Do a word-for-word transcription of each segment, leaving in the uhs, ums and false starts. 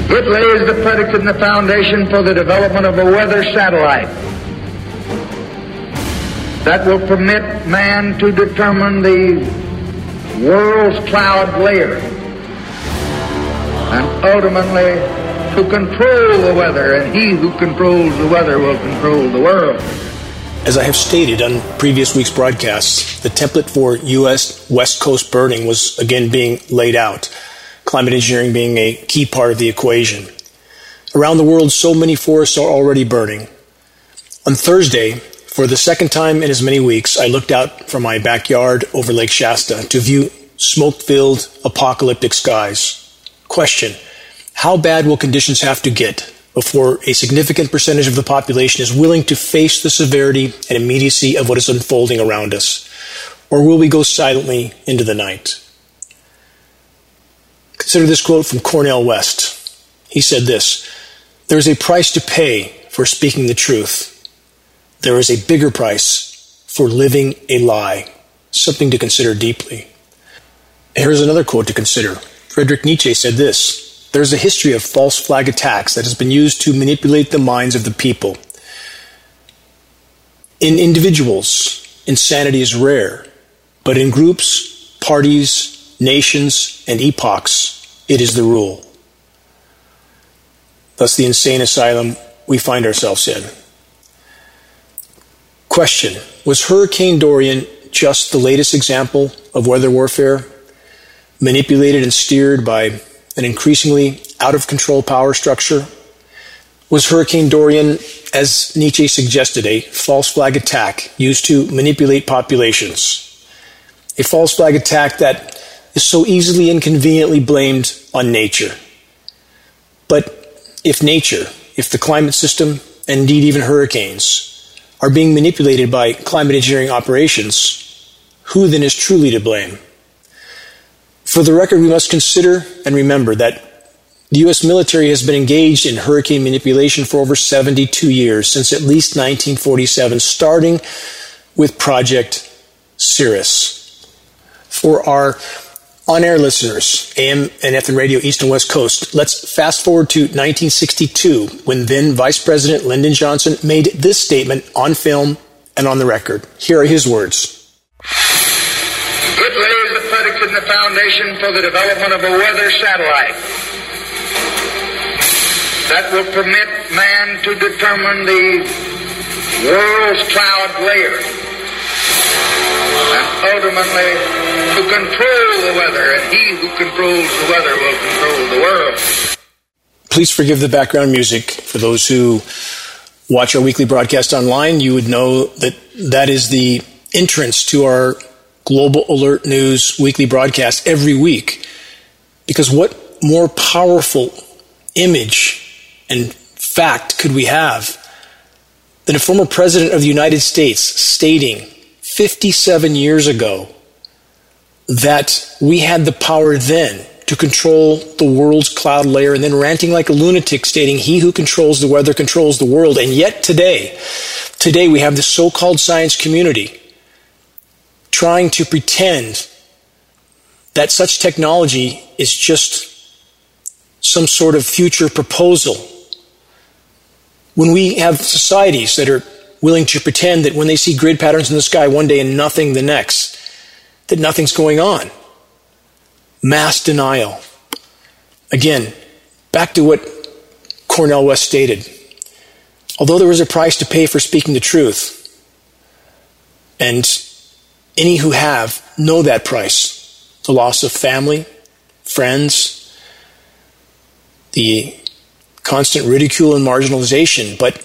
It lays the predicate and the foundation for the development of a weather satellite that will permit man to determine the world's cloud layer and ultimately to control the weather, and he who controls the weather will control the world. As I have stated on previous week's broadcasts, the template for U S West Coast burning was again being laid out, climate engineering being a key part of the equation. Around the world, so many forests are already burning. On Thursday, for the second time in as many weeks, I looked out from my backyard over Lake Shasta to view smoke-filled, apocalyptic skies. Question: how bad will conditions have to get before a significant percentage of the population is willing to face the severity and immediacy of what is unfolding around us? Or will we go silently into the night? Consider this quote from Cornel West. He said this: "There is a price to pay for speaking the truth. There is a bigger price for living a lie." Something to consider deeply. Here's another quote to consider. Friedrich Nietzsche said this: "There is a history of false flag attacks that has been used to manipulate the minds of the people. In individuals, insanity is rare, but in groups, parties, nations, and epochs, it is the rule." Thus the insane asylum we find ourselves in. Question: was Hurricane Dorian just the latest example of weather warfare, manipulated and steered by an increasingly out-of-control power structure? Was Hurricane Dorian, as Nietzsche suggested, a false flag attack used to manipulate populations? A false flag attack that is so easily and conveniently blamed on nature. But if nature, if the climate system, and indeed even hurricanes, are being manipulated by climate engineering operations, who then is truly to blame? For the record, we must consider and remember that the U S military has been engaged in hurricane manipulation for over seventy-two years, since at least nineteen forty-seven, starting with Project Cirrus. For our on-air listeners, A M and F M radio, East and West Coast, let's fast forward to nineteen sixty-two, when then Vice President Lyndon Johnson made this statement on film and on the record. Here are his words. It lays the predicate and the foundation for the development of a weather satellite that will permit man to determine the world's cloud layer and ultimately to control the weather, and he who controls the weather will control the world. Please forgive the background music. For those who watch our weekly broadcast online, you would know that that is the entrance to our Global Alert News weekly broadcast every week. Because what more powerful image and fact could we have than a former president of the United States stating fifty-seven years ago that we had the power then to control the world's cloud layer, and then ranting like a lunatic stating he who controls the weather controls the world. And yet today, today we have the so-called science community trying to pretend that such technology is just some sort of future proposal, when we have societies that are willing to pretend that when they see grid patterns in the sky one day and nothing the next, that nothing's going on. Mass denial. Again, back to what Cornel West stated. Although there is a price to pay for speaking the truth, and any who have know that price, the loss of family, friends, the constant ridicule and marginalization, but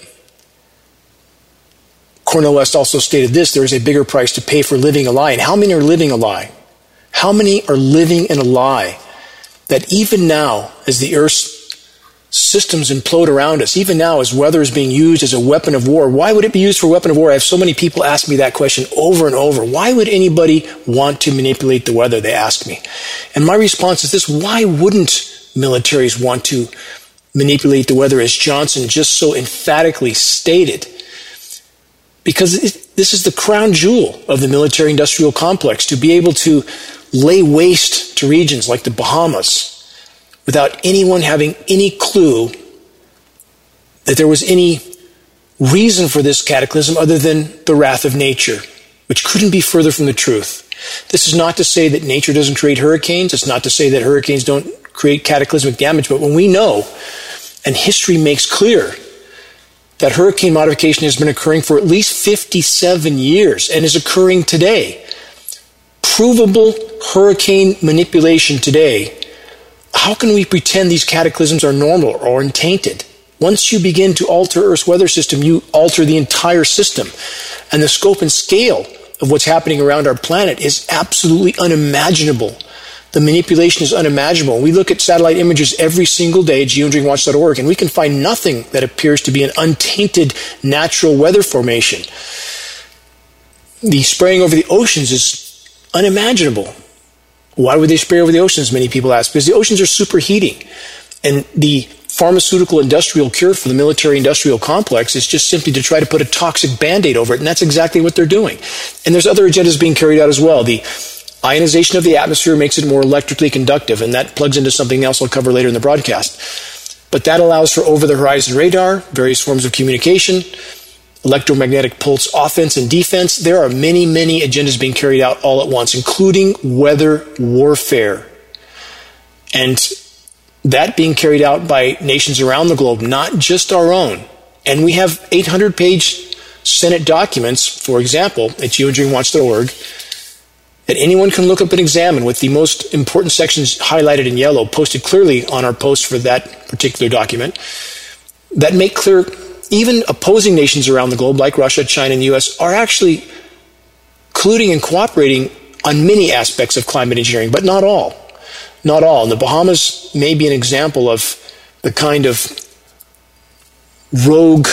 Cornel West also stated this: there is a bigger price to pay for living a lie. And how many are living a lie? How many are living in a lie that even now, as the Earth's systems implode around us, even now as weather is being used as a weapon of war, why would it be used for a weapon of war? I have so many people ask me that question over and over. Why would anybody want to manipulate the weather, they ask me. And my response is this: why wouldn't militaries want to manipulate the weather, as Johnson just so emphatically stated? Because it, this is the crown jewel of the military-industrial complex, to be able to lay waste to regions like the Bahamas, without anyone having any clue that there was any reason for this cataclysm other than the wrath of nature, which couldn't be further from the truth. This is not to say that nature doesn't create hurricanes. It's not to say that hurricanes don't create cataclysmic damage. But when we know, and history makes clear, that hurricane modification has been occurring for at least fifty-seven years and is occurring today, provable hurricane manipulation today, how can we pretend these cataclysms are normal or untainted? Once you begin to alter Earth's weather system, you alter the entire system. And the scope and scale of what's happening around our planet is absolutely unimaginable. The manipulation is unimaginable. We look at satellite images every single day at geoengineering watch dot org, and we can find nothing that appears to be an untainted natural weather formation. The spraying over the oceans is unimaginable. Why would they spray over the oceans, many people ask? Because the oceans are superheating. And the pharmaceutical industrial cure for the military industrial complex is just simply to try to put a toxic Band-Aid over it, and that's exactly what they're doing. And there's other agendas being carried out as well. The ionization of the atmosphere makes it more electrically conductive, and that plugs into something else I'll cover later in the broadcast. But that allows for over-the-horizon radar, various forms of communication, electromagnetic pulse offense and defense. There are many, many agendas being carried out all at once, including weather warfare. And that being carried out by nations around the globe, not just our own. And we have eight hundred page Senate documents, for example, at geoengineering watch dot org, that anyone can look up and examine, with the most important sections highlighted in yellow, posted clearly on our post for that particular document, that make clear even opposing nations around the globe, like Russia, China, and the U S, are actually colluding and cooperating on many aspects of climate engineering, but not all. Not all. And the Bahamas may be an example of the kind of rogue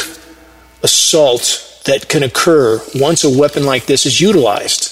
assault that can occur once a weapon like this is utilized.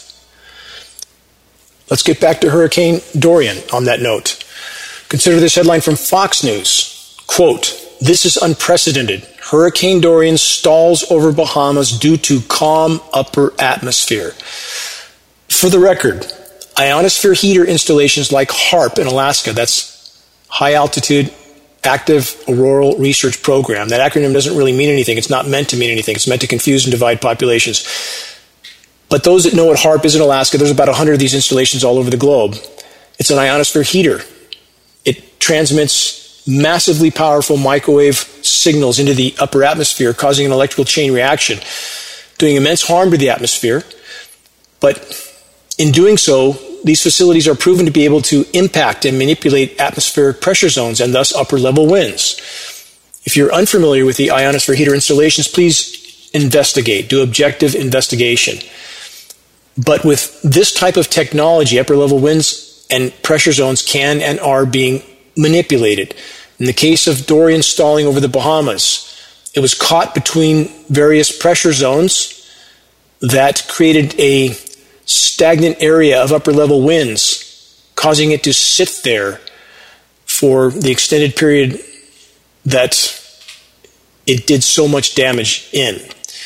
Let's get back to Hurricane Dorian on that note. Consider this headline from Fox News. Quote, "This is unprecedented. Hurricane Dorian stalls over Bahamas due to calm upper atmosphere." For the record, ionosphere heater installations like HAARP in Alaska, that's High Altitude Active Auroral Research Program. That acronym doesn't really mean anything. It's not meant to mean anything. It's meant to confuse and divide populations. But those that know what HAARP is in Alaska, there's about one hundred of these installations all over the globe. It's an ionosphere heater. It transmits massively powerful microwave signals into the upper atmosphere, causing an electrical chain reaction, doing immense harm to the atmosphere. But in doing so, these facilities are proven to be able to impact and manipulate atmospheric pressure zones and thus upper level winds. If you're unfamiliar with the ionosphere heater installations, please investigate, do objective investigation. But with this type of technology, upper level winds and pressure zones can and are being manipulated. In the case of Dorian stalling over the Bahamas, it was caught between various pressure zones that created a stagnant area of upper level winds, causing it to sit there for the extended period that it did so much damage in.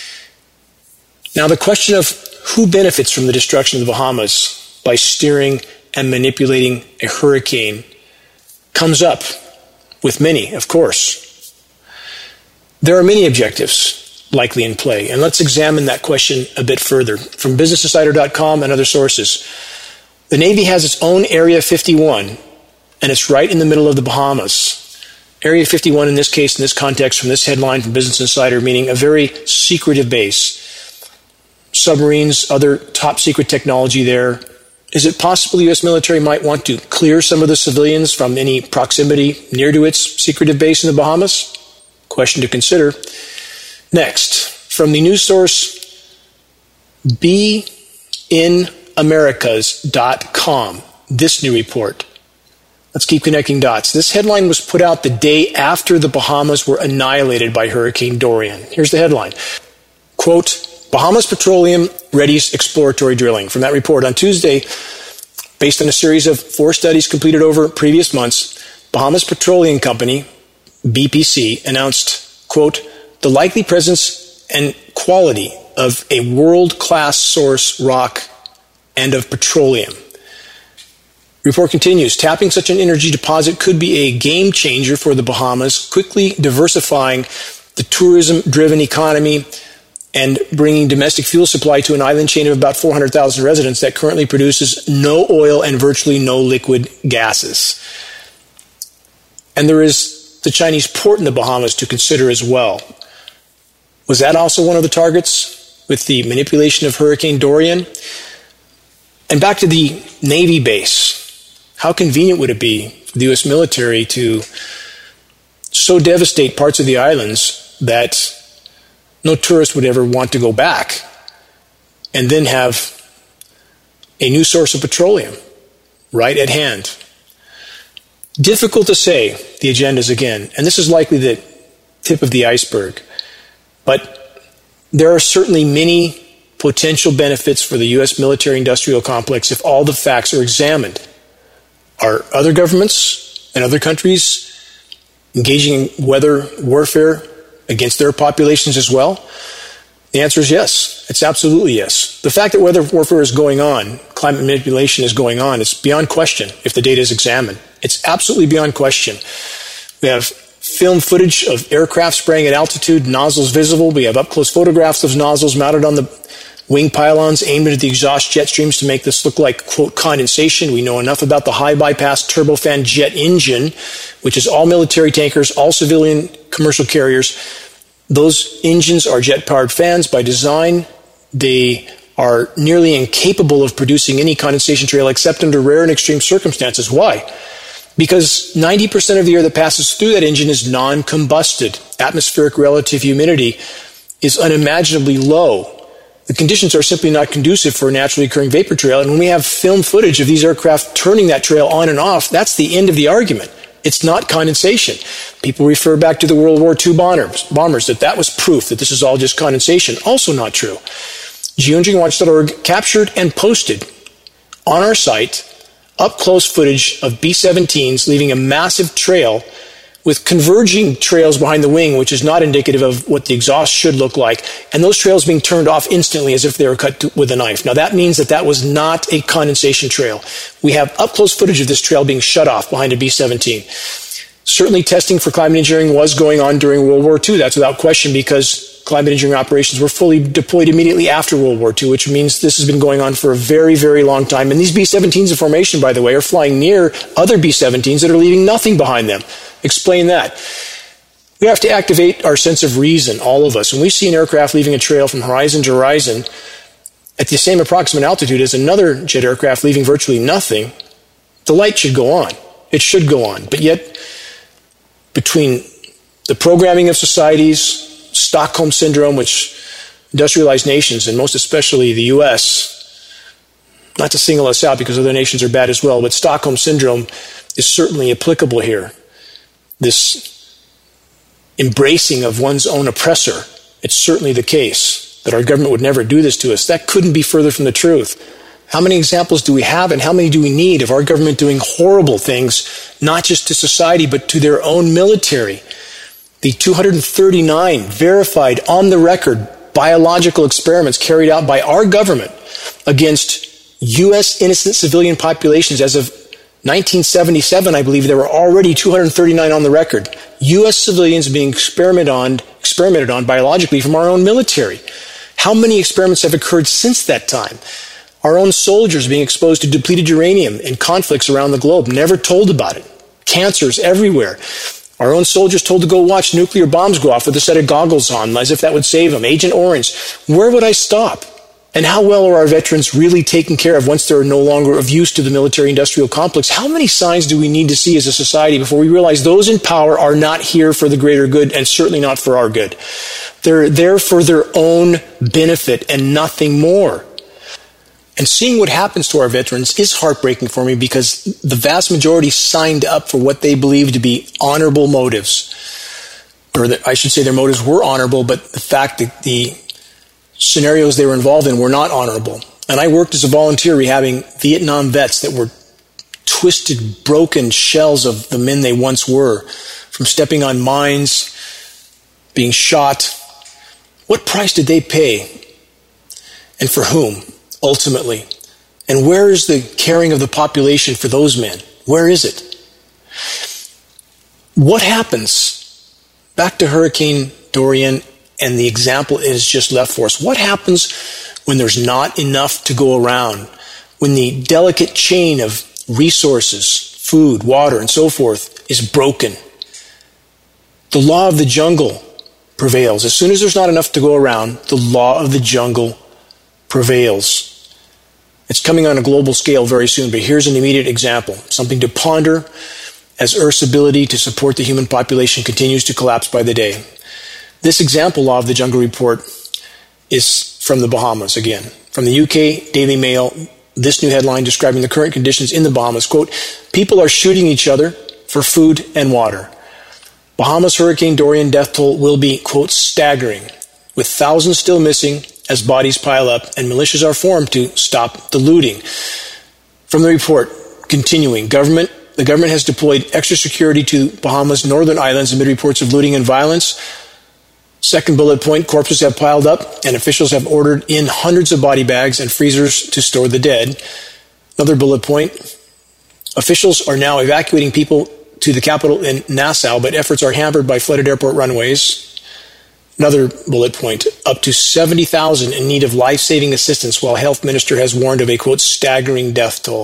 Now, the question of who benefits from the destruction of the Bahamas by steering and manipulating a hurricane comes up with many, of course. There are many objectives likely in play, and let's examine that question a bit further from business insider dot com and other sources. The Navy has its own Area fifty-one, and it's right in the middle of the Bahamas. Area fifty-one in this case, in this context, from this headline from Business Insider, meaning a very secretive base. Submarines, other top secret technology there. Is it possible the U S military might want to clear some of the civilians from any proximity near to its secretive base in the Bahamas? Question to consider. Next, from the news source be in americas dot com, this new report. Let's keep connecting dots. This headline was put out the day after the Bahamas were annihilated by Hurricane Dorian. Here's the headline. Quote, Bahamas Petroleum readies exploratory drilling. From that report on Tuesday, based on a series of four studies completed over previous months, Bahamas Petroleum Company, B P C, announced, quote, the likely presence and quality of a world-class source rock and of petroleum. Report continues, tapping such an energy deposit could be a game changer for the Bahamas, quickly diversifying the tourism-driven economy and bringing domestic fuel supply to an island chain of about four hundred thousand residents that currently produces no oil and virtually no liquid gases. And there is the Chinese port in the Bahamas to consider as well. Was that also one of the targets with the manipulation of Hurricane Dorian? And back to the Navy base. How convenient would it be for the U S military to so devastate parts of the islands that no tourist would ever want to go back, and then have a new source of petroleum right at hand? Difficult to say the agendas again, and this is likely the tip of the iceberg. But there are certainly many potential benefits for the U S military-industrial complex if all the facts are examined. Are other governments and other countries engaging in weather warfare against their populations as well? The answer is yes. It's absolutely yes. The fact that weather warfare is going on, climate manipulation is going on, it's beyond question if the data is examined. It's absolutely beyond question. We have film footage of aircraft spraying at altitude, nozzles visible. We have up-close photographs of nozzles mounted on the wing pylons aimed at the exhaust jet streams to make this look like, quote, condensation. We know enough about the high bypass turbofan jet engine, which is all military tankers, all civilian commercial carriers. Those engines are jet-powered fans by design. They are nearly incapable of producing any condensation trail except under rare and extreme circumstances. Why? Because ninety percent of the air that passes through that engine is non-combusted. Atmospheric relative humidity is unimaginably low. The conditions are simply not conducive for a naturally occurring vapor trail, and when we have film footage of these aircraft turning that trail on and off, that's the end of the argument. It's not condensation. People refer back to the World War Two bombers, bombers that that was proof that this is all just condensation. Also not true. geoengineering watch dot org captured and posted on our site up-close footage of B seventeens leaving a massive trail with converging trails behind the wing, which is not indicative of what the exhaust should look like, and those trails being turned off instantly as if they were cut to, with a knife. Now that means that that was not a condensation trail. We have up-close footage of this trail being shut off behind a B seventeen. Certainly testing for climate engineering was going on during World War Two. That's without question, because climate engineering operations were fully deployed immediately after World War Two, which means this has been going on for a very, very long time. And these B seventeens in formation, by the way, are flying near other B seventeens that are leaving nothing behind them. Explain that. We have to activate our sense of reason, all of us. When we see an aircraft leaving a trail from horizon to horizon at the same approximate altitude as another jet aircraft leaving virtually nothing, the light should go on. It should go on. But yet, between the programming of societies, Stockholm Syndrome, which industrialized nations, and most especially the U S, not to single us out because other nations are bad as well, but Stockholm Syndrome is certainly applicable here. This embracing of one's own oppressor, it's certainly the case that our government would never do this to us. That couldn't be further from the truth. How many examples do we have, and how many do we need of our government doing horrible things, not just to society, but to their own military? The two hundred thirty-nine verified, on the record, biological experiments carried out by our government against U S innocent civilian populations as of nineteen seventy-seven, I believe, there were already two hundred thirty-nine on the record. U S civilians being experimented on, experimented on biologically from our own military. How many experiments have occurred since that time? Our own soldiers being exposed to depleted uranium in conflicts around the globe, never told about it. Cancers everywhere. Our own soldiers told to go watch nuclear bombs go off with a set of goggles on, as if that would save them. Agent Orange. Where would I stop? And how well are our veterans really taken care of once they're no longer of use to the military-industrial complex? How many signs do we need to see as a society before we realize those in power are not here for the greater good, and certainly not for our good? They're there for their own benefit and nothing more. And seeing what happens to our veterans is heartbreaking for me, because the vast majority signed up for what they believe to be honorable motives. Or that, I should say their motives were honorable, but the fact that the scenarios they were involved in were not honorable. And I worked as a volunteer rehabbing Vietnam vets that were twisted, broken shells of the men they once were, from stepping on mines, being shot. What price did they pay? And for whom? Ultimately, And where is the caring of the population for those men? Where is it? What happens, back to Hurricane Dorian and the example it has just left for us, what happens when there's not enough to go around, when the delicate chain of resources, food, water, and so forth is broken? The law of the jungle prevails. As soon as there's not enough to go around, the law of the jungle prevails. It's coming on a global scale very soon, but here's an immediate example, something to ponder as Earth's ability to support the human population continues to collapse by the day. This example law of the jungle report is from the Bahamas again. From the U K Daily Mail, this new headline describing the current conditions in the Bahamas, quote, "People are shooting each other for food and water. Bahamas Hurricane Dorian death toll will be, quote, staggering, with thousands still missing as bodies pile up and militias are formed to stop the looting." From the report, continuing, government the government has deployed extra security to Bahamas' northern islands amid reports of looting and violence. Second bullet point, corpses have piled up and officials have ordered in hundreds of body bags and freezers to store the dead. Another bullet point, officials are now evacuating people to the capital in Nassau, but efforts are hampered by flooded airport runways. Another bullet point, up to seventy thousand in need of life-saving assistance, while health minister has warned of a, quote, staggering death toll.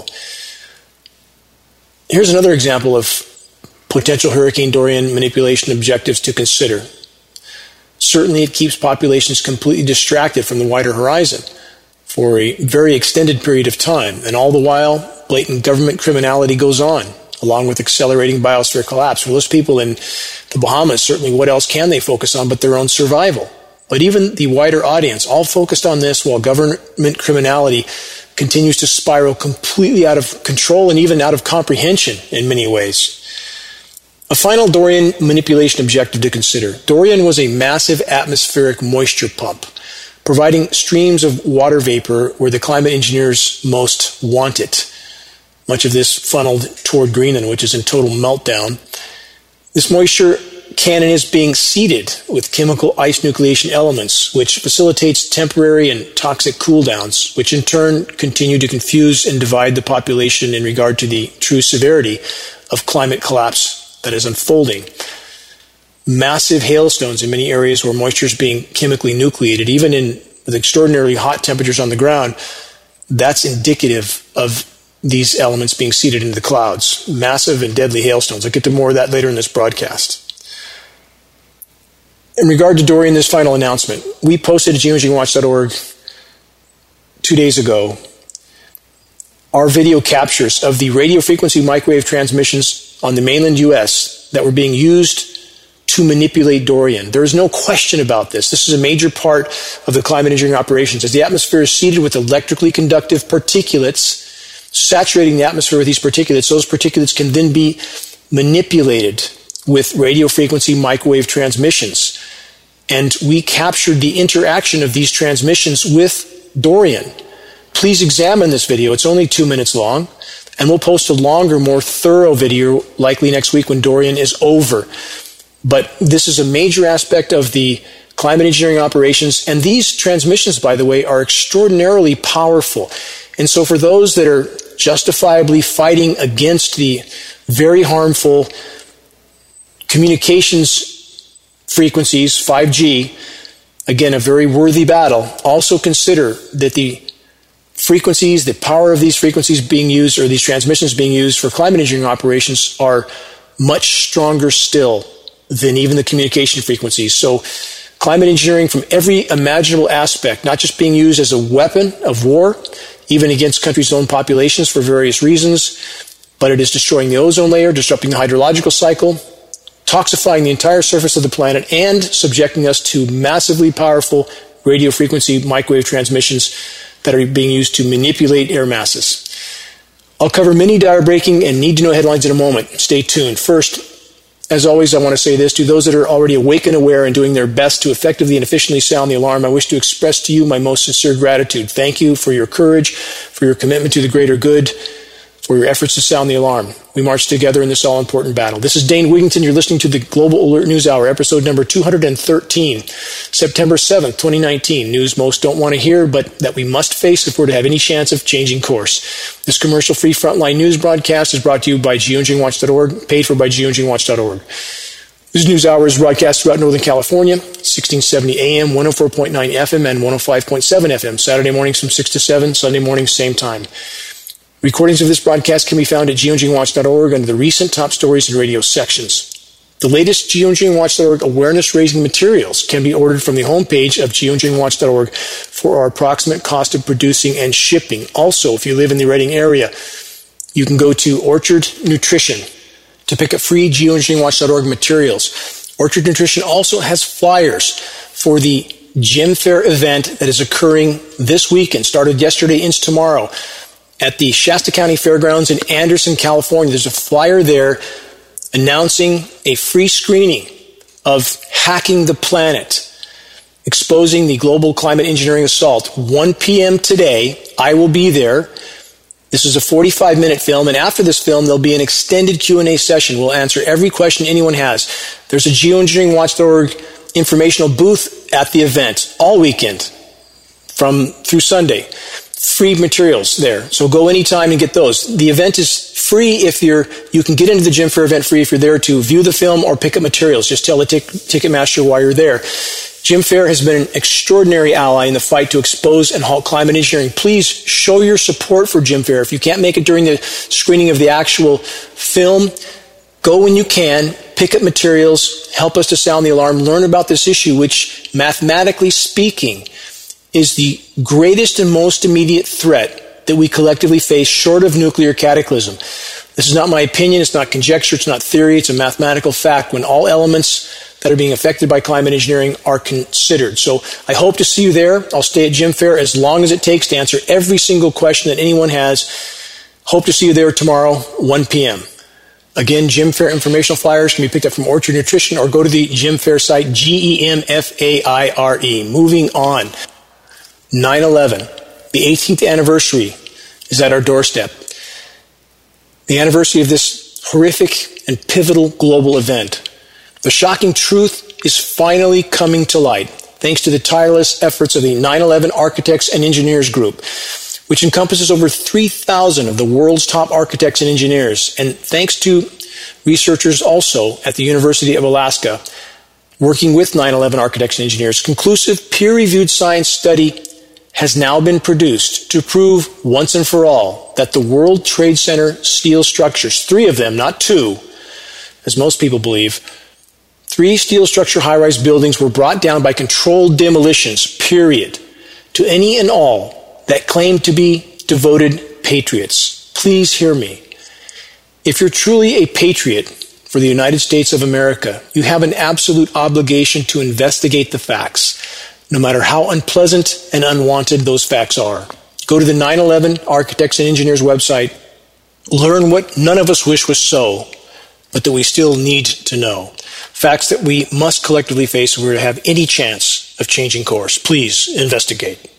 Here's another example of potential Hurricane Dorian manipulation objectives to consider. Certainly it keeps populations completely distracted from the wider horizon for a very extended period of time, and all the while, blatant government criminality goes on, along with accelerating biosphere collapse. For those people in the Bahamas, certainly what else can they focus on but their own survival? But even the wider audience, all focused on this while government criminality continues to spiral completely out of control and even out of comprehension in many ways. A final Dorian manipulation objective to consider. Dorian was a massive atmospheric moisture pump, providing streams of water vapor where the climate engineers most want it. Much of this funneled toward Greenland, which is in total meltdown. This moisture cannon is being seeded with chemical ice nucleation elements, which facilitates temporary and toxic cooldowns, which in turn continue to confuse and divide the population in regard to the true severity of climate collapse that is unfolding. Massive hailstones in many areas where moisture is being chemically nucleated, even in with extraordinarily hot temperatures on the ground, that's indicative of these elements being seeded into the clouds. Massive and deadly hailstones. I'll get to more of that later in this broadcast. In regard to Dorian, this final announcement, we posted at geoimaging watch dot org two days ago our video captures of the radio frequency microwave transmissions on the mainland U S that were being used to manipulate Dorian. There is no question about this. This is a major part of the climate engineering operations. As the atmosphere is seeded with electrically conductive particulates, saturating the atmosphere with these particulates, those particulates can then be manipulated with radio frequency microwave transmissions. And we captured the interaction of these transmissions with Dorian. Please examine this video. It's only two minutes long. And we'll post a longer, more thorough video likely next week when Dorian is over. But this is a major aspect of the climate engineering operations. And these transmissions, by the way, are extraordinarily powerful. And so for those that are justifiably fighting against the very harmful communications frequencies, five G, again, a very worthy battle, also consider that the frequencies, the power of these frequencies being used, or these transmissions being used for climate engineering operations are much stronger still than even the communication frequencies. So climate engineering from every imaginable aspect, not just being used as a weapon of war, even against countries' own populations for various reasons, but it is destroying the ozone layer, disrupting the hydrological cycle, toxifying the entire surface of the planet, and subjecting us to massively powerful radio frequency microwave transmissions that are being used to manipulate air masses. I'll cover many dire-breaking and need-to-know headlines in a moment. Stay tuned. First, as always, I want to say this to those that are already awake and aware and doing their best to effectively and efficiently sound the alarm. I wish to express to you my most sincere gratitude. Thank you for your courage, for your commitment to the greater good, for your efforts to sound the alarm. We march together in this all-important battle. This is Dane Wigington. You're listening to the Global Alert News Hour, episode number two hundred thirteen, September seventh, twenty nineteen. News most don't want to hear, but that we must face if we're to have any chance of changing course. This commercial-free frontline news broadcast is brought to you by geoengineering watch dot org, paid for by geoengineering watch dot org. This news hour is broadcast throughout Northern California, sixteen seventy A M, one oh four point nine F M, and one oh five point seven F M, Saturday mornings from six to seven, Sunday mornings same time. Recordings of this broadcast can be found at geoengineering watch dot org under the recent top stories and radio sections. The latest geoengineering watch dot org awareness-raising materials can be ordered from the homepage of geoengineering watch dot org for our approximate cost of producing and shipping. Also, if you live in the Reading area, you can go to Orchard Nutrition to pick up free geoengineering watch dot org materials. Orchard Nutrition also has flyers for the Gym Fair event that is occurring this weekend, started yesterday, ends tomorrow, at the Shasta County Fairgrounds in Anderson, California. There's a flyer there announcing a free screening of Hacking the Planet, exposing the global climate engineering assault. one p.m. today, I will be there. This is a forty-five minute film, and after this film, there'll be an extended Q and A session. We'll answer every question anyone has. There's a geoengineering watch dot org informational booth at the event all weekend from through Sunday. Free materials there. So go anytime and get those. The event is free if you're, you can get into the Gym Fair event free if you're there to view the film or pick up materials. Just tell the tic- Ticketmaster why you're there. Gym Fair has been an extraordinary ally in the fight to expose and halt climate engineering. Please show your support for Gym Fair. If you can't make it during the screening of the actual film, go when you can, pick up materials, help us to sound the alarm, learn about this issue, which mathematically speaking is the greatest and most immediate threat that we collectively face short of nuclear cataclysm. This is not my opinion, it's not conjecture, it's not theory, it's a mathematical fact when all elements that are being affected by climate engineering are considered. So I hope to see you there. I'll stay at Gym Fair as long as it takes to answer every single question that anyone has. Hope to see you there tomorrow, one p.m. Again, Gym Fair informational flyers can be picked up from Orchard Nutrition or go to the Gym Fair site, G E M F A I R E. Moving on. nine eleven, the eighteenth anniversary is at our doorstep. The anniversary of this horrific and pivotal global event. The shocking truth is finally coming to light, thanks to the tireless efforts of the nine eleven Architects and Engineers Group, which encompasses over three thousand of the world's top architects and engineers, and thanks to researchers also at the University of Alaska, working with nine eleven Architects and Engineers. Conclusive peer-reviewed science study has now been produced to prove once and for all that the World Trade Center steel structures, three of them, not two, as most people believe, three steel structure high-rise buildings were brought down by controlled demolitions, period, to any and all that claim to be devoted patriots. Please hear me. If you're truly a patriot for the United States of America, you have an absolute obligation to investigate the facts, no matter how unpleasant and unwanted those facts are. Go to the nine eleven Architects and Engineers website. Learn what none of us wish was so, but that we still need to know. Facts that we must collectively face if we're to have any chance of changing course. Please investigate.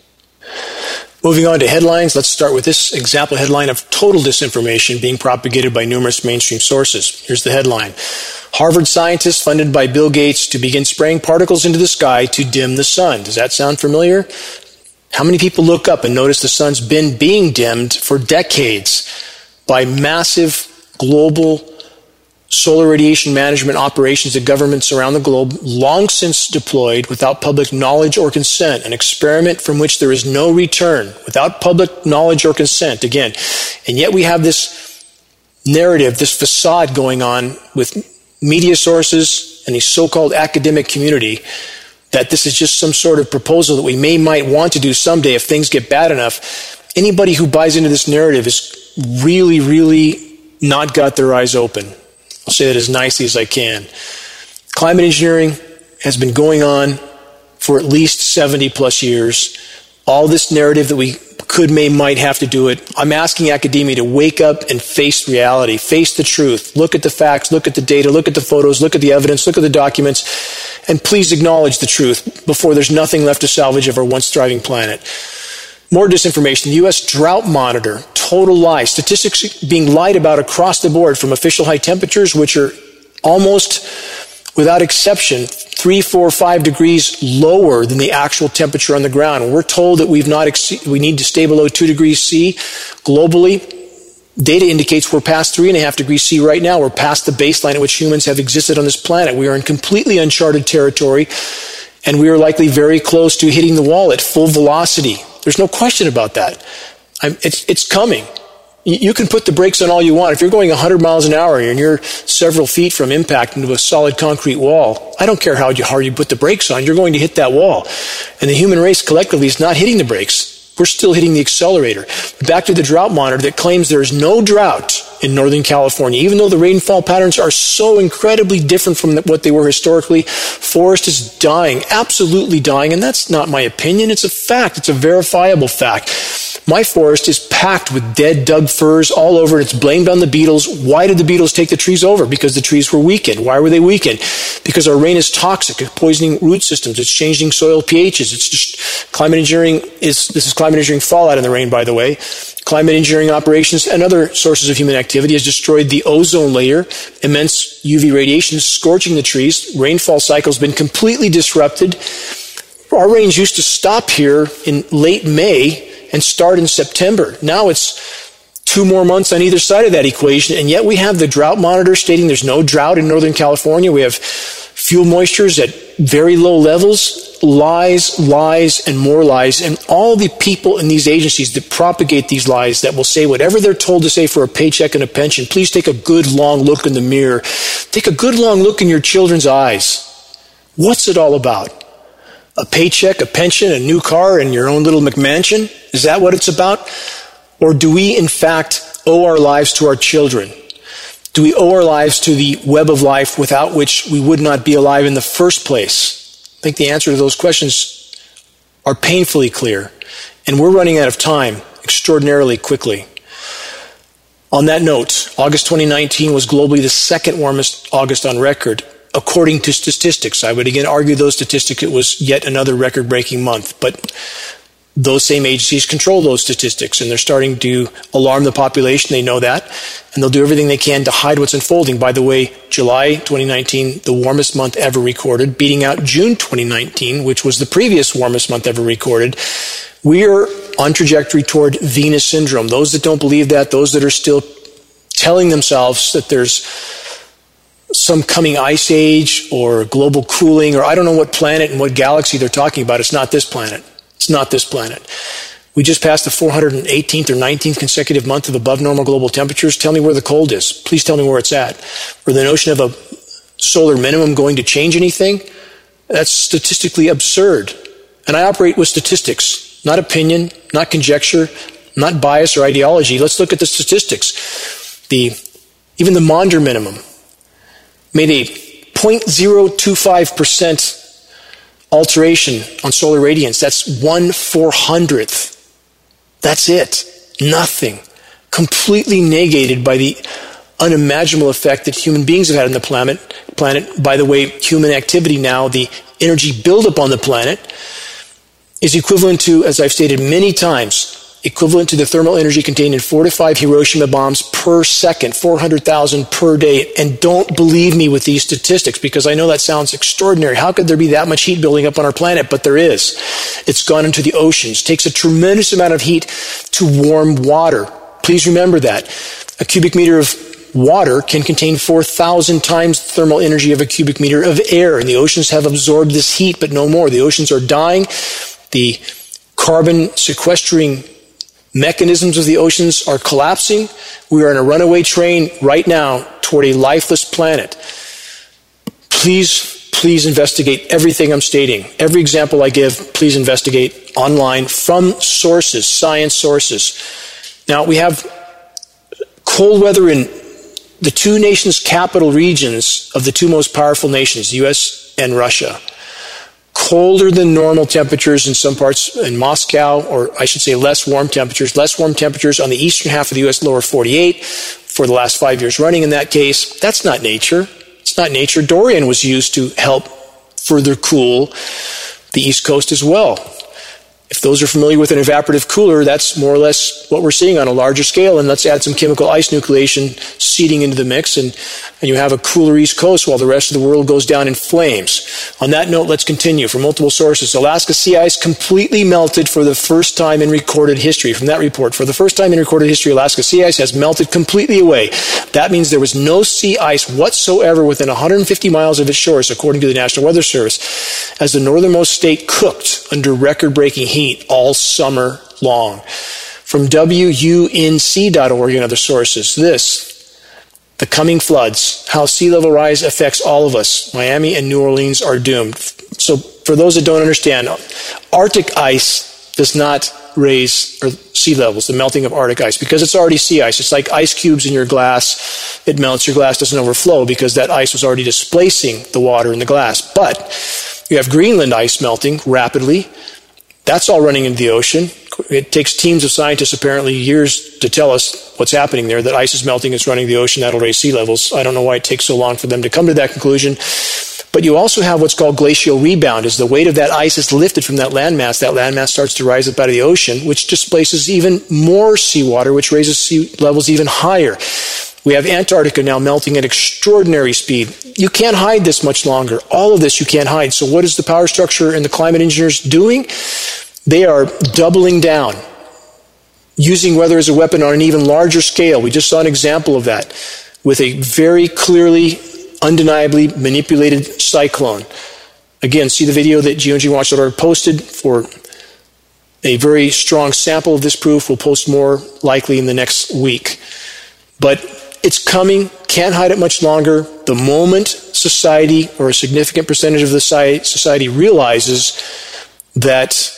Moving on to headlines, let's start with this example headline of total disinformation being propagated by numerous mainstream sources. Here's the headline. Harvard scientists funded by Bill Gates to begin spraying particles into the sky to dim the sun. Does that sound familiar? How many people look up and notice the sun's been being dimmed for decades by massive global solar radiation management operations that governments around the globe long since deployed without public knowledge or consent, an experiment from which there is no return, without public knowledge or consent, again. And yet we have this narrative, this facade going on with media sources and the so-called academic community that this is just some sort of proposal that we may might want to do someday if things get bad enough. Anybody who buys into this narrative is really, really not got their eyes open. I'll say that as nicely as I can. Climate engineering has been going on for at least seventy plus years. All this narrative that we could, may, might have to do it. I'm asking academia to wake up and face reality, face the truth, look at the facts, look at the data, look at the photos, look at the evidence, look at the documents, and please acknowledge the truth before there's nothing left to salvage of our once thriving planet. More disinformation. The U S Drought Monitor, total lie. Statistics being lied about across the board from official high temperatures, which are almost, without exception, three, four, five degrees lower than the actual temperature on the ground. We're told that we've not ex- we need to stay below two degrees C globally. Data indicates we're past three and a half degrees C right now. We're past the baseline at which humans have existed on this planet. We are in completely uncharted territory, and we are likely very close to hitting the wall at full velocity. There's no question about that. I'm, it's, it's coming. You, you can put the brakes on all you want. If you're going one hundred miles an hour and you're several feet from impact into a solid concrete wall, I don't care how hard you put the brakes on, you're going to hit that wall. And the human race collectively is not hitting the brakes. We're still hitting the accelerator. Back to the drought monitor that claims there is no drought in Northern California, even though the rainfall patterns are so incredibly different from what they were historically. Forest is dying, absolutely dying, and that's not my opinion. It's a fact. It's a verifiable fact. My forest is packed with dead Doug firs all over. It's blamed on the beetles. Why did the beetles take the trees over? Because the trees were weakened. Why were they weakened? Because our rain is toxic. It's poisoning root systems. It's changing soil pHs. It's just climate engineering is, this is climate engineering fallout in the rain, by the way. Climate engineering operations and other sources of human activity has destroyed the ozone layer. Immense U V radiation is scorching the trees. Rainfall cycle has been completely disrupted. Our rains used to stop here in late May and start in September. Now it's two more months on either side of that equation, and yet we have the drought monitor stating there's no drought in Northern California. We have fuel moistures at very low levels. Lies, lies, and more lies. And all the people in these agencies that propagate these lies, that will say whatever they're told to say for a paycheck and a pension, please take a good long look in the mirror. Take a good long look in your children's eyes. What's it all about? A paycheck, a pension, a new car, and your own little McMansion? Is that what it's about? Or do we, in fact, owe our lives to our children? Do we owe our lives to the web of life without which we would not be alive in the first place? I think the answer to those questions are painfully clear, and we're running out of time extraordinarily quickly. On that note, August twenty nineteen was globally the second warmest August on record, according to statistics. I would again argue those statistics, it was yet another record-breaking month, but those same agencies control those statistics, and they're starting to alarm the population. They know that, and they'll do everything they can to hide what's unfolding. By the way, July twenty nineteen, the warmest month ever recorded, beating out June twenty nineteen, which was the previous warmest month ever recorded. We are on trajectory toward Venus syndrome. Those that don't believe that, those that are still telling themselves that there's some coming ice age or global cooling, or I don't know what planet and what galaxy they're talking about. It's not this planet. It's not this planet. We just passed the four hundred eighteenth or nineteenth consecutive month of above normal global temperatures. Tell me where the cold is. Please tell me where it's at. Or the notion of a solar minimum going to change anything? That's statistically absurd. And I operate with statistics, not opinion, not conjecture, not bias or ideology. Let's look at the statistics. The even the Maunder minimum made a zero point zero two five percent alteration on solar radiance. That's one four hundredth. That's it. Nothing. Completely negated by the unimaginable effect that human beings have had on the planet. Planet. By the way, human activity now, the energy buildup on the planet, is equivalent to, as I've stated many times, equivalent to the thermal energy contained in four to five Hiroshima bombs per second, four hundred thousand per day. And don't believe me with these statistics, because I know that sounds extraordinary. How could there be that much heat building up on our planet? But there is. It's gone into the oceans. It takes a tremendous amount of heat to warm water. Please remember that. A cubic meter of water can contain four thousand times the thermal energy of a cubic meter of air. And the oceans have absorbed this heat, but no more. The oceans are dying. The carbon sequestering mechanisms of the oceans are collapsing. We are in a runaway train right now toward a lifeless planet. Please, please investigate everything I'm stating. Every example I give, please investigate online from sources, science sources. Now, we have cold weather in the two nations' capital regions of the two most powerful nations, the U S and Russia. Colder than normal temperatures in some parts in Moscow, or I should say less warm temperatures. Less warm temperatures on the eastern half of the U S lower forty-eight for the last five years running in that case. That's not nature. It's not nature. Dorian was used to help further cool the East Coast as well. If those are familiar with an evaporative cooler, that's more or less what we're seeing on a larger scale. And let's add some chemical ice nucleation seeding into the mix, and, and you have a cooler East Coast while the rest of the world goes down in flames. On that note, let's continue. From multiple sources, Alaska sea ice completely melted for the first time in recorded history. From that report, for the first time in recorded history, Alaska sea ice has melted completely away. That means there was no sea ice whatsoever within one hundred fifty miles of its shores, according to the National Weather Service, as the northernmost state cooked under record-breaking heat all summer long. From W U N C dot org and other sources, this, the coming floods, how sea level rise affects all of us. Miami and New Orleans are doomed. So for those that don't understand, Arctic ice does not raise or sea levels, the melting of Arctic ice, because it's already sea ice. It's like ice cubes in your glass. It melts, your glass doesn't overflow because that ice was already displacing the water in the glass. But you have Greenland ice melting rapidly. That's all running into the ocean. It takes teams of scientists apparently years to tell us what's happening there, that ice is melting, it's running the ocean, that'll raise sea levels. I don't know why it takes so long for them to come to that conclusion. But you also have what's called glacial rebound. As the weight of that ice is lifted from that landmass, that landmass starts to rise up out of the ocean, which displaces even more seawater, which raises sea levels even higher. We have Antarctica now melting at extraordinary speed. You can't hide this much longer. All of this you can't hide. So what is the power structure and the climate engineers doing? They are doubling down, using weather as a weapon on an even larger scale. We just saw an example of that with a very clearly, undeniably manipulated cyclone. Again, see the video that Geoengineering Watch dot org posted for a very strong sample of this proof. We'll post more likely in the next week. But it's coming, can't hide it much longer. The moment society, or a significant percentage of the society, realizes that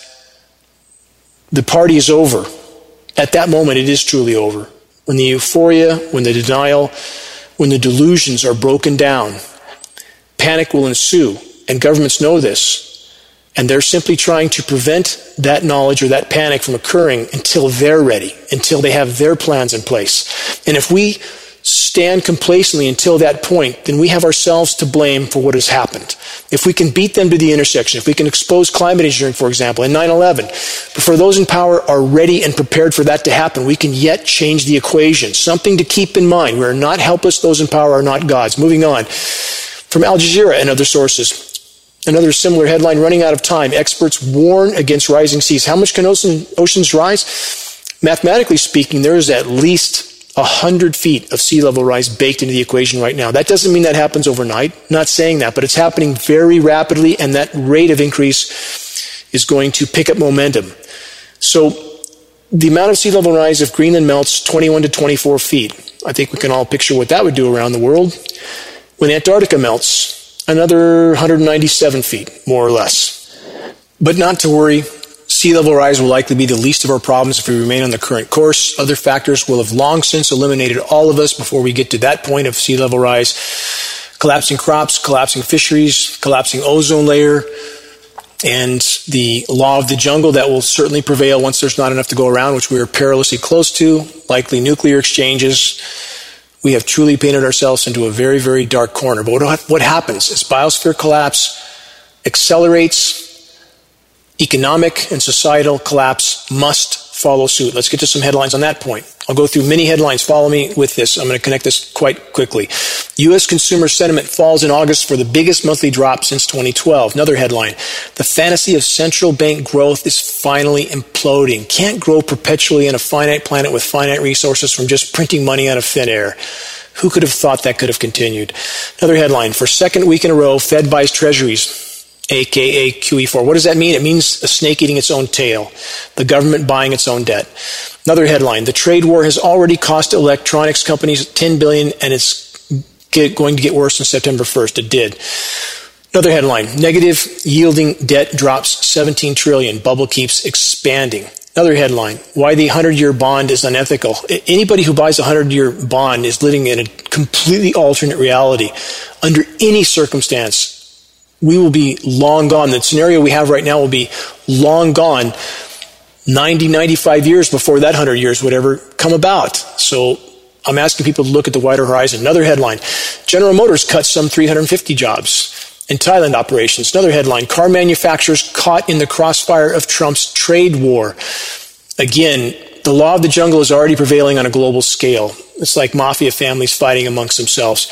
the party is over, at that moment it is truly over. When the euphoria, when the denial, when the delusions are broken down, panic will ensue, and governments know this, and they're simply trying to prevent that knowledge or that panic from occurring until they're ready, until they have their plans in place. And if we stand complacently until that point, then we have ourselves to blame for what has happened. If we can beat them to the intersection, if we can expose climate engineering, for example, in nine eleven, before those in power are ready and prepared for that to happen, we can yet change the equation. Something to keep in mind. We are not helpless. Those in power are not gods. Moving on. From Al Jazeera and other sources, another similar headline, running out of time. Experts warn against rising seas. How much can ocean, oceans rise? Mathematically speaking, there is at least one hundred feet of sea level rise baked into the equation right now. That doesn't mean that happens overnight. I'm not saying that, but it's happening very rapidly, and that rate of increase is going to pick up momentum. So the amount of sea level rise if Greenland melts twenty-one to twenty-four feet, I think we can all picture what that would do around the world. When Antarctica melts, another one hundred ninety-seven feet, more or less. But not to worry. Sea level rise will likely be the least of our problems if we remain on the current course. Other factors will have long since eliminated all of us before we get to that point of sea level rise. Collapsing crops, collapsing fisheries, collapsing ozone layer, and the law of the jungle that will certainly prevail once there's not enough to go around, which we are perilously close to, likely nuclear exchanges. We have truly painted ourselves into a very, very dark corner. But what, what happens as biosphere collapse accelerates? Economic and societal collapse must follow suit. Let's get to some headlines on that point. I'll go through many headlines. Follow me with this. I'm going to connect this quite quickly. U S consumer sentiment falls in August for the biggest monthly drop since twenty twelve. Another headline. The fantasy of central bank growth is finally imploding. Can't grow perpetually in a finite planet with finite resources from just printing money out of thin air. Who could have thought that could have continued? Another headline. For second week in a row, Fed buys treasuries, a k a. Q E four. What does that mean? It means a snake eating its own tail, the government buying its own debt. Another headline, the trade war has already cost electronics companies ten billion dollars, and it's get, going to get worse on September first. It did. Another headline, negative yielding debt drops seventeen trillion dollars. Bubble keeps expanding. Another headline, why the hundred-year bond is unethical. Anybody who buys a hundred-year bond is living in a completely alternate reality. Under any circumstance, we will be long gone. The scenario we have right now will be long gone ninety, ninety-five years before that one hundred years would ever come about. So I'm asking people to look at the wider horizon. Another headline, General Motors cuts some three hundred fifty jobs. and Thailand operations. Another headline, car manufacturers caught in the crossfire of Trump's trade war. Again, the law of the jungle is already prevailing on a global scale. It's like mafia families fighting amongst themselves.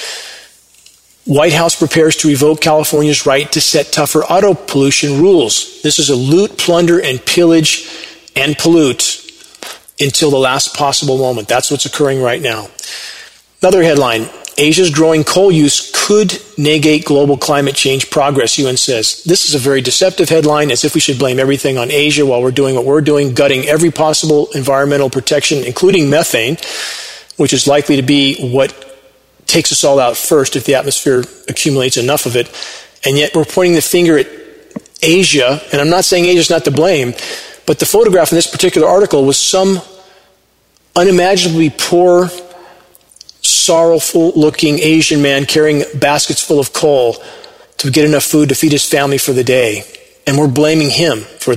White House prepares to revoke California's right to set tougher auto pollution rules. This is a loot, plunder, and pillage and pollute until the last possible moment. That's what's occurring right now. Another headline, Asia's growing coal use could negate global climate change progress, U N says. This is a very deceptive headline, as if we should blame everything on Asia while we're doing what we're doing, gutting every possible environmental protection, including methane, which is likely to be what takes us all out first if the atmosphere accumulates enough of it. And yet we're pointing the finger at Asia, and I'm not saying Asia's not to blame, but the photograph in this particular article was some unimaginably poor, sorrowful-looking Asian man carrying baskets full of coal to get enough food to feed his family for the day. And we're blaming him for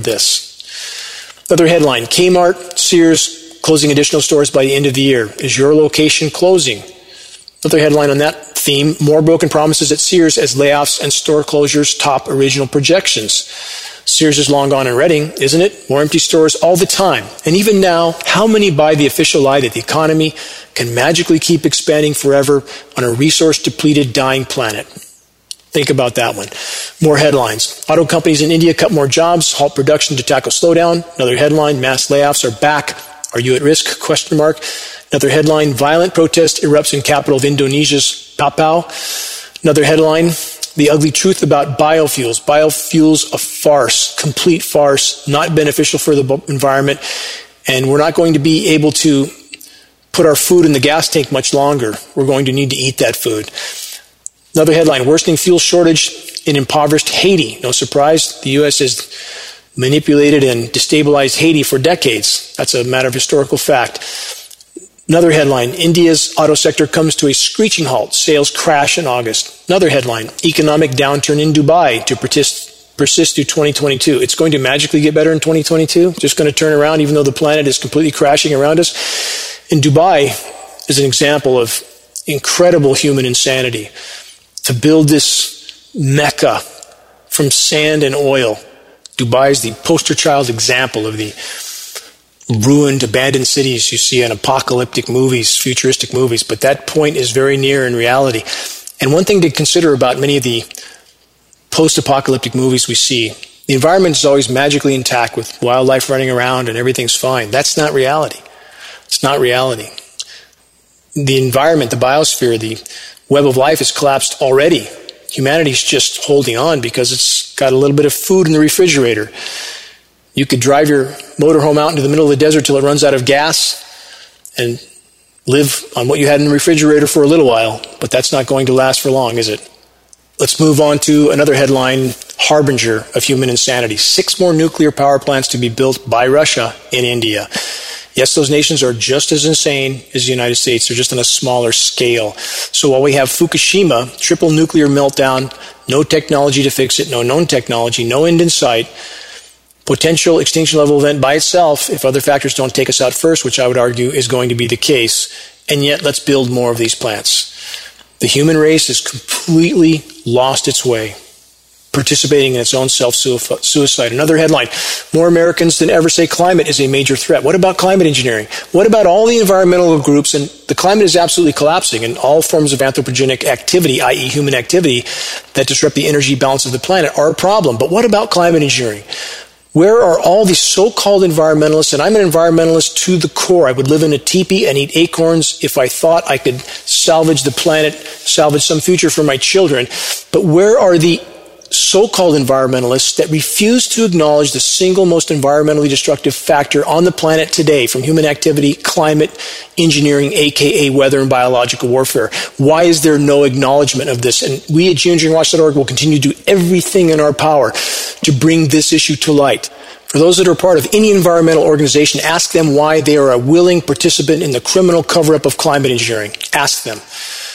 this. Another headline, Kmart, Sears closing additional stores by the end of the year. Is your location closing? Another headline on that theme, more broken promises at Sears as layoffs and store closures top original projections. Sears is long gone in Reading, isn't it? More empty stores all the time. And even now, how many buy the official lie that the economy can magically keep expanding forever on a resource-depleted, dying planet? Think about that one. More headlines. Auto companies in India cut more jobs, halt production to tackle slowdown. Another headline, mass layoffs are back. Are you at risk? Question mark. Another headline, violent protest erupts in capital of Indonesia's Papua. Another headline, the ugly truth about biofuels. Biofuels, a farce, complete farce, not beneficial for the environment, and we're not going to be able to put our food in the gas tank much longer. We're going to need to eat that food. Another headline, worsening fuel shortage in impoverished Haiti. No surprise, the U S has manipulated and destabilized Haiti for decades. That's a matter of historical fact. Another headline, India's auto sector comes to a screeching halt. Sales crash in August. Another headline, economic downturn in Dubai to persist, persist through twenty twenty-two. It's going to magically get better in twenty twenty-two? Just going to turn around even though the planet is completely crashing around us? And Dubai is an example of incredible human insanity. To build this mecca from sand and oil, Dubai is the poster child example of the ruined, abandoned cities you see in apocalyptic movies, futuristic movies, but that point is very near in reality. And one thing to consider about many of the post-apocalyptic movies we see, the environment is always magically intact with wildlife running around and everything's fine. That's not reality. It's not reality. The environment, the biosphere, the web of life has collapsed already. Humanity's just holding on because it's got a little bit of food in the refrigerator. You could drive your motorhome out into the middle of the desert till it runs out of gas and live on what you had in the refrigerator for a little while, but that's not going to last for long, is it? Let's move on to another headline, harbinger of human insanity. Six more nuclear power plants to be built by Russia in India. Yes, those nations are just as insane as the United States. They're just on a smaller scale. So while we have Fukushima, triple nuclear meltdown, no technology to fix it, no known technology, no end in sight, potential extinction level event by itself, if other factors don't take us out first, which I would argue is going to be the case. And yet, let's build more of these plants. The human race has completely lost its way, participating in its own self-suicide. Another headline, more Americans than ever say climate is a major threat. What about climate engineering? What about all the environmental groups? And the climate is absolutely collapsing, and all forms of anthropogenic activity, that is human activity, that disrupt the energy balance of the planet are a problem. But what about climate engineering? Where are all these so-called environmentalists? And I'm an environmentalist to the core. I would live in a teepee and eat acorns if I thought I could salvage the planet, salvage some future for my children. But where are the so-called environmentalists that refuse to acknowledge the single most environmentally destructive factor on the planet today from human activity, climate engineering, aka weather and biological warfare? Why is there no acknowledgement of this? And we at geoengineering watch dot org will continue to do everything in our power to bring this issue to light. For those that are part of any environmental organization, ask them why they are a willing participant in the criminal cover-up of climate engineering. Ask them.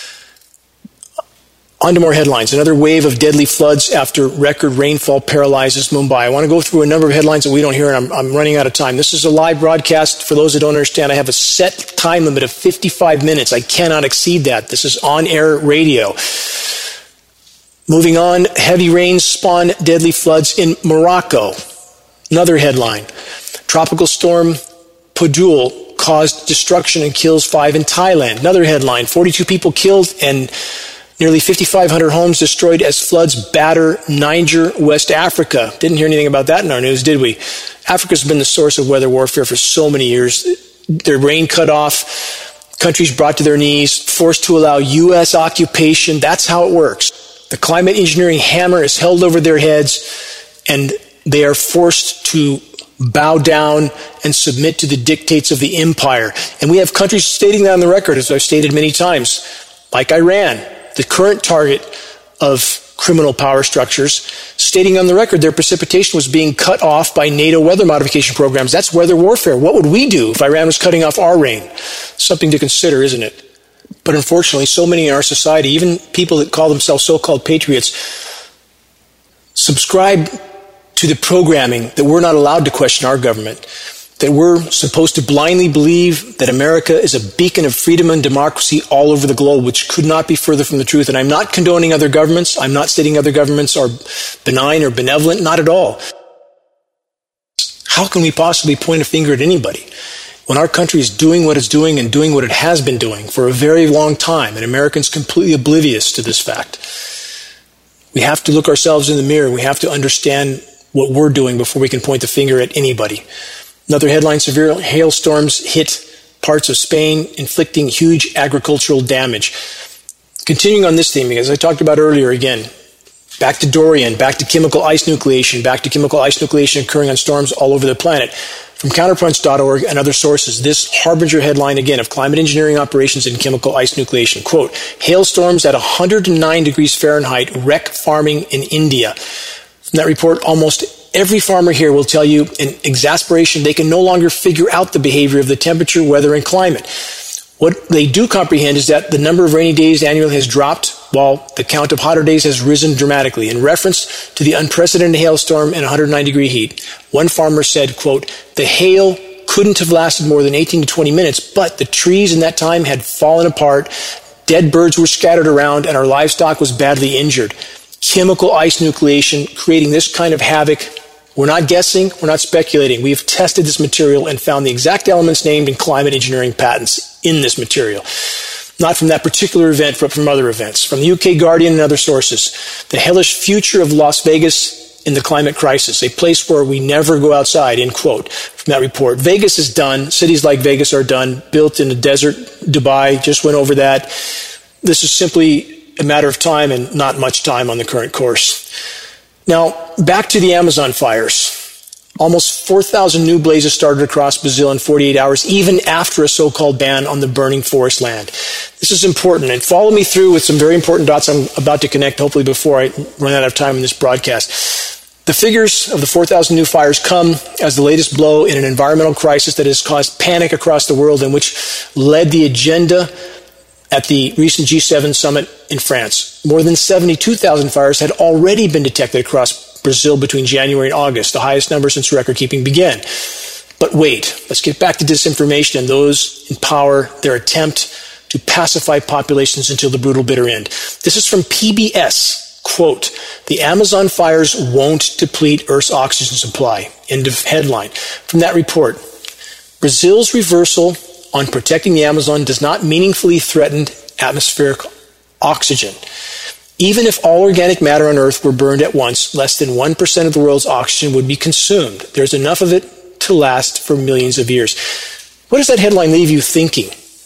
On to more headlines. Another wave of deadly floods after record rainfall paralyzes Mumbai. I want to go through a number of headlines that we don't hear, and I'm, I'm running out of time. This is a live broadcast. For those that don't understand, I have a set time limit of fifty-five minutes. I cannot exceed that. This is on-air radio. Moving on, heavy rains spawn deadly floods in Morocco. Another headline. Tropical storm Pujol caused destruction and kills five in Thailand. Another headline. forty-two people killed and nearly fifty-five hundred homes destroyed as floods batter Niger, West Africa. Didn't hear anything about that in our news, did we? Africa's been the source of weather warfare for so many years. Their rain cut off, countries brought to their knees, forced to allow U S occupation. That's how it works. The climate engineering hammer is held over their heads, and they are forced to bow down and submit to the dictates of the empire. And we have countries stating that on the record, as I've stated many times, like Iran, the current target of criminal power structures, stating on the record their precipitation was being cut off by NATO weather modification programs. That's weather warfare. What would we do if Iran was cutting off our rain? Something to consider, isn't it? But unfortunately, so many in our society, even people that call themselves so-called patriots, subscribe to the programming that we're not allowed to question our government, that we're supposed to blindly believe that America is a beacon of freedom and democracy all over the globe, which could not be further from the truth. And I'm not condoning other governments. I'm not stating other governments are benign or benevolent. Not at all. How can we possibly point a finger at anybody when our country is doing what it's doing and doing what it has been doing for a very long time, and Americans completely oblivious to this fact? We have to look ourselves in the mirror. We have to understand what we're doing before we can point the finger at anybody. Another headline, severe hailstorms hit parts of Spain, inflicting huge agricultural damage. Continuing on this theme, as I talked about earlier again, back to Dorian, back to chemical ice nucleation, back to chemical ice nucleation occurring on storms all over the planet. From counterpunch dot org and other sources, this harbinger headline again of climate engineering operations and chemical ice nucleation. Quote, hailstorms at one hundred nine degrees Fahrenheit wreck farming in India. From that report, almost every farmer here will tell you in exasperation they can no longer figure out the behavior of the temperature, weather, and climate. What they do comprehend is that the number of rainy days annually has dropped while the count of hotter days has risen dramatically. In reference to the unprecedented hailstorm and one hundred nine degree heat, one farmer said, quote, the hail couldn't have lasted more than eighteen to twenty minutes, but the trees in that time had fallen apart, dead birds were scattered around, and our livestock was badly injured. Chemical ice nucleation creating this kind of havoc. We're not guessing, we're not speculating. We've tested this material and found the exact elements named in climate engineering patents in this material. Not from that particular event, but from other events. From the U K Guardian and other sources. The hellish future of Las Vegas in the climate crisis, a place where we never go outside, end quote, from that report. Vegas is done. Cities like Vegas are done. Built in the desert, Dubai, just went over that. This is simply a matter of time and not much time on the current course. Now, back to the Amazon fires. Almost four thousand new blazes started across Brazil in forty-eight hours, even after a so-called ban on the burning forest land. This is important, and follow me through with some very important dots I'm about to connect, hopefully before I run out of time in this broadcast. The figures of the four thousand new fires come as the latest blow in an environmental crisis that has caused panic across the world and which led the agenda at the recent G seven summit in France. More than seventy-two thousand fires had already been detected across Brazil between January and August, the highest number since record-keeping began. But wait, let's get back to disinformation and those in power, their attempt to pacify populations until the brutal bitter end. This is from P B S. Quote, the Amazon fires won't deplete Earth's oxygen supply. End of headline. From that report, Brazil's reversal on protecting the Amazon does not meaningfully threaten atmospheric oxygen. Even if all organic matter on Earth were burned at once, less than one percent of the world's oxygen would be consumed. There's enough of it to last for millions of years. What does that headline leave you thinking?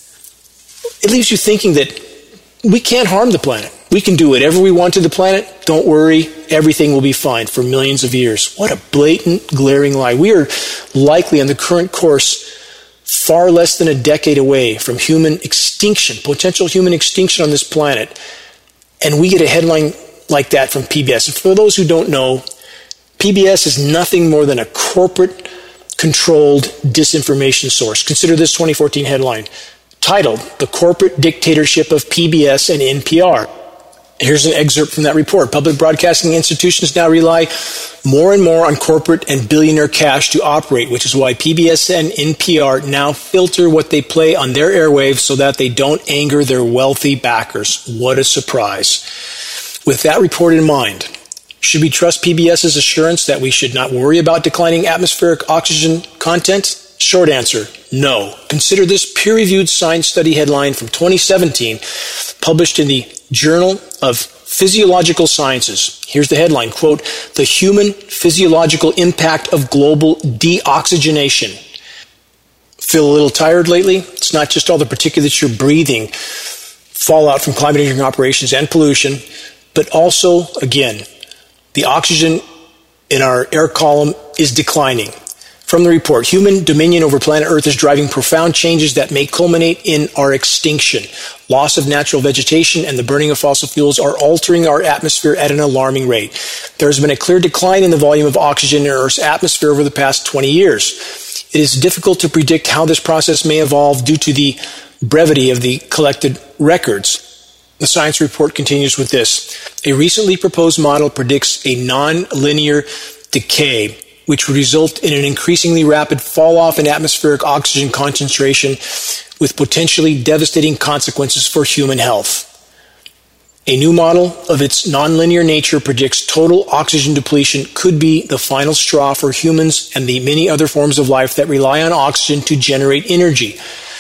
It leaves you thinking that we can't harm the planet. We can do whatever we want to the planet. Don't worry, everything will be fine for millions of years. What a blatant, glaring lie. We are likely on the current course far less than a decade away from human extinction, potential human extinction on this planet. And we get a headline like that from P B S. And for those who don't know, P B S is nothing more than a corporate-controlled disinformation source. Consider this twenty fourteen headline, titled, The Corporate Dictatorship of P B S and N P R. Here's an excerpt from that report. Public broadcasting institutions now rely more and more on corporate and billionaire cash to operate, which is why P B S and N P R now filter what they play on their airwaves so that they don't anger their wealthy backers. What a surprise. With that report in mind, should we trust PBS's assurance that we should not worry about declining atmospheric oxygen content? Short answer, no. Consider this peer-reviewed science study headline from twenty seventeen, published in the Journal of Physiological Sciences. Here's the headline, quote, "The Human Physiological Impact of Global Deoxygenation." Feel a little tired lately? It's not just all the particulates you're breathing, fallout from climate-changing operations and pollution, but also, again, the oxygen in our air column is declining. From the report, human dominion over planet Earth is driving profound changes that may culminate in our extinction. Loss of natural vegetation and the burning of fossil fuels are altering our atmosphere at an alarming rate. There has been a clear decline in the volume of oxygen in Earth's atmosphere over the past twenty years. It is difficult to predict how this process may evolve due to the brevity of the collected records. The science report continues with this. A recently proposed model predicts a non-linear decay, which would result in an increasingly rapid fall-off in atmospheric oxygen concentration with potentially devastating consequences for human health. A new model of its nonlinear nature predicts total oxygen depletion could be the final straw for humans and the many other forms of life that rely on oxygen to generate energy.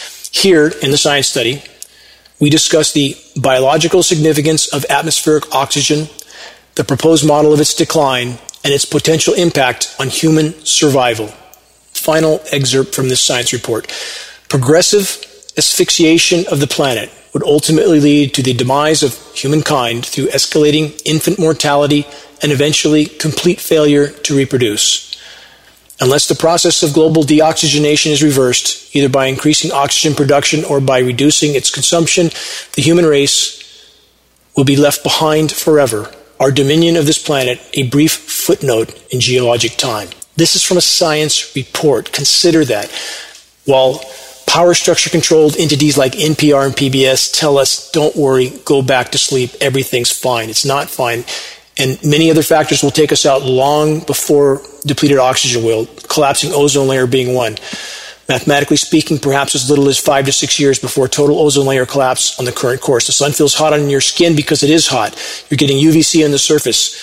Here, in the science study, we discuss the biological significance of atmospheric oxygen, the proposed model of its decline, and its potential impact on human survival. Final excerpt from this science report. Progressive asphyxiation of the planet would ultimately lead to the demise of humankind through escalating infant mortality and eventually complete failure to reproduce. Unless the process of global deoxygenation is reversed, either by increasing oxygen production or by reducing its consumption, the human race will be left behind forever. Our dominion of this planet, a brief footnote in geologic time. This is from a science report. Consider that. While power structure controlled entities like N P R and P B S tell us, don't worry, go back to sleep, everything's fine. It's not fine. And many other factors will take us out long before depleted oxygen will, collapsing ozone layer being one. Mathematically speaking, perhaps as little as five to six years before total ozone layer collapse on the current course. The sun feels hot on your skin because it is hot. You're getting U V C on the surface.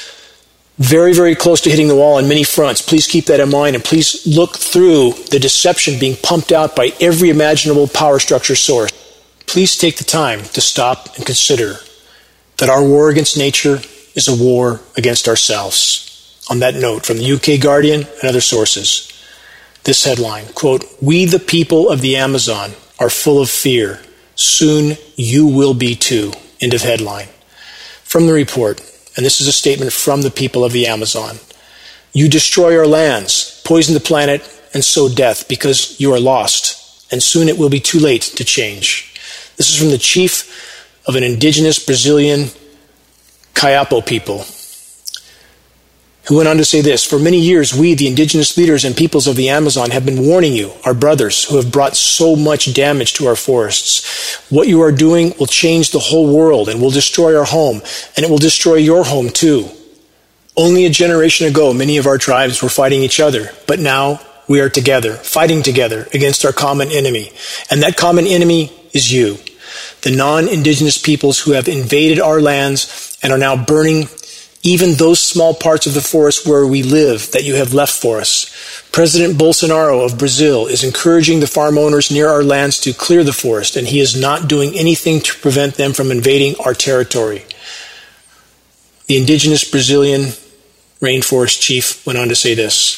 Very, very close to hitting the wall on many fronts. Please keep that in mind, and please look through the deception being pumped out by every imaginable power structure source. Please take the time to stop and consider that our war against nature is a war against ourselves. On that note, from the U K Guardian and other sources, this headline, quote, "We the people of the Amazon are full of fear. Soon you will be too." End of headline. From the report, and this is a statement from the people of the Amazon. "You destroy our lands, poison the planet, and sow death because you are lost, and soon it will be too late to change." This is from the chief of an indigenous Brazilian Kayapo people, who went on to say this: "For many years, we, the indigenous leaders and peoples of the Amazon, have been warning you, our brothers, who have brought so much damage to our forests. What you are doing will change the whole world and will destroy our home, and it will destroy your home too. Only a generation ago, many of our tribes were fighting each other, but now we are together, fighting together against our common enemy. And that common enemy is you, the non-indigenous peoples who have invaded our lands and are now burning even those small parts of the forest where we live that you have left for us. President Bolsonaro of Brazil is encouraging the farm owners near our lands to clear the forest, and he is not doing anything to prevent them from invading our territory." The indigenous Brazilian rainforest chief went on to say this: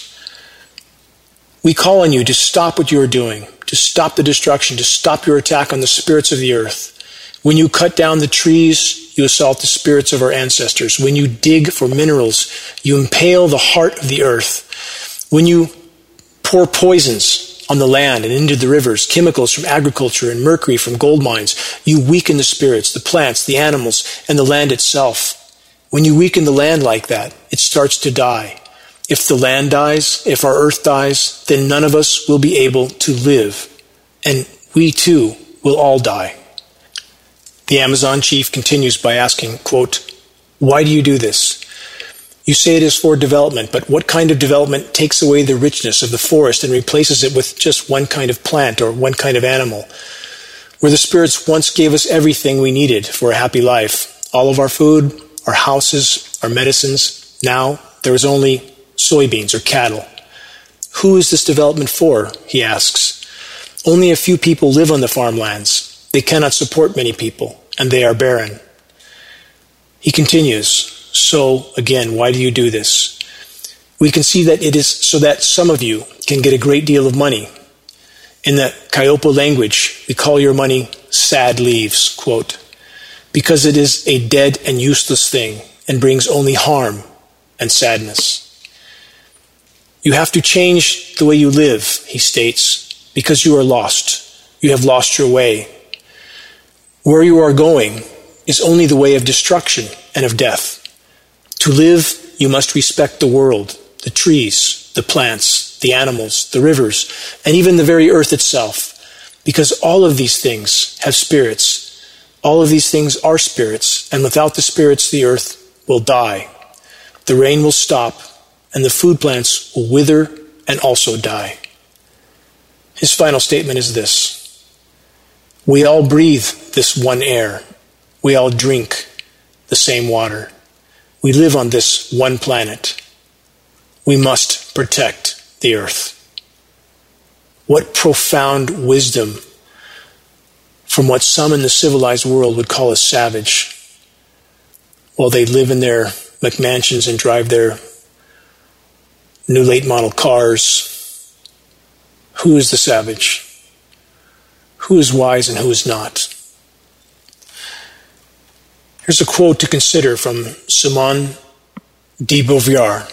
"We call on you to stop what you are doing, to stop the destruction, to stop your attack on the spirits of the earth. When you cut down the trees, you assault the spirits of our ancestors. When you dig for minerals, you impale the heart of the earth. When you pour poisons on the land and into the rivers, chemicals from agriculture and mercury from gold mines, you weaken the spirits, the plants, the animals, and the land itself. When you weaken the land like that, it starts to die. If the land dies, if our earth dies, then none of us will be able to live, and we too will all die." The Amazon chief continues by asking, quote, "Why do you do this? You say it is for development, but what kind of development takes away the richness of the forest and replaces it with just one kind of plant or one kind of animal? Where the spirits once gave us everything we needed for a happy life, all of our food, our houses, our medicines. Now there is only soybeans or cattle. Who is this development for? He asks. Only a few people live on the farmlands. They cannot support many people, and they are barren. He continues, so, again, why do you do this? We can see that it is so that some of you can get a great deal of money. In the Kyopo language, we call your money sad leaves, quote, because it is a dead and useless thing and brings only harm and sadness. You have to change the way you live, he states, because you are lost. You have lost your way. Where you are going is only the way of destruction and of death. To live, you must respect the world, the trees, the plants, the animals, the rivers, and even the very earth itself, because all of these things have spirits. All of these things are spirits, and without the spirits, the earth will die. The rain will stop, and the food plants will wither and also die. His final statement is this: we all breathe this one air. We all drink the same water. We live on this one planet. We must protect the earth. What profound wisdom from what some in the civilized world would call a savage, while they live in their McMansions and drive their new late model cars. Who is the savage? Who is wise and who is not? Here's a quote to consider from Simone de Beauvoir.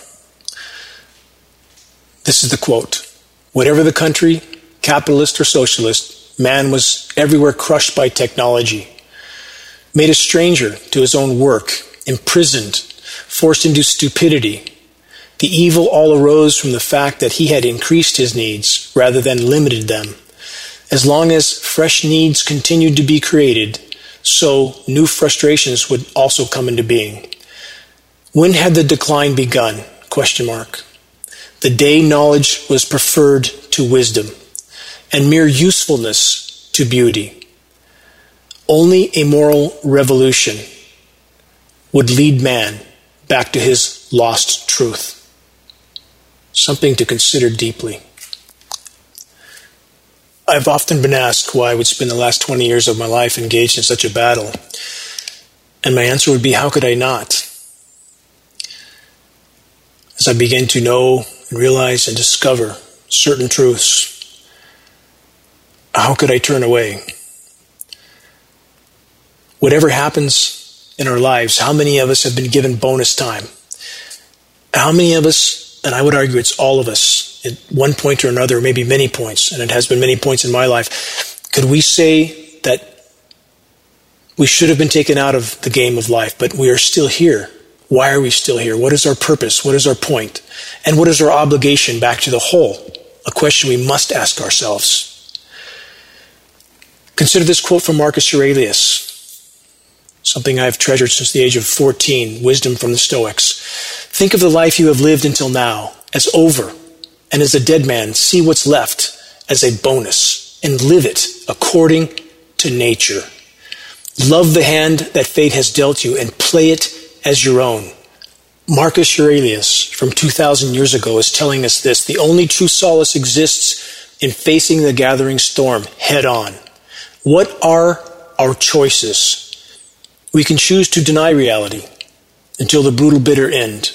This is the quote: whatever the country, capitalist or socialist, man was everywhere crushed by technology, made a stranger to his own work, imprisoned, forced into stupidity. The evil all arose from the fact that he had increased his needs rather than limited them. As long as fresh needs continued to be created, so new frustrations would also come into being. When had the decline begun? Question mark. The day knowledge was preferred to wisdom, and mere usefulness to beauty. Only a moral revolution would lead man back to his lost truth. Something to consider deeply. I've often been asked why I would spend the last twenty years of my life engaged in such a battle. And my answer would be, how could I not? As I began to know and realize and discover certain truths, how could I turn away? Whatever happens in our lives, how many of us have been given bonus time? How many of us, and I would argue it's all of us, at one point or another, maybe many points, and it has been many points in my life, could we say that we should have been taken out of the game of life, but we are still here? Why are we still here? What is our purpose? What is our point? And what is our obligation back to the whole? A question we must ask ourselves. Consider this quote from Marcus Aurelius, something I have treasured since the age of fourteen, wisdom from the Stoics. Think of the life you have lived until now as over, and as a dead man, see what's left as a bonus, and live it according to nature. Love the hand that fate has dealt you, and play it as your own. Marcus Aurelius, from two thousand years ago, is telling us this: the only true solace exists in facing the gathering storm head on. What are our choices? We can choose to deny reality until the brutal bitter end.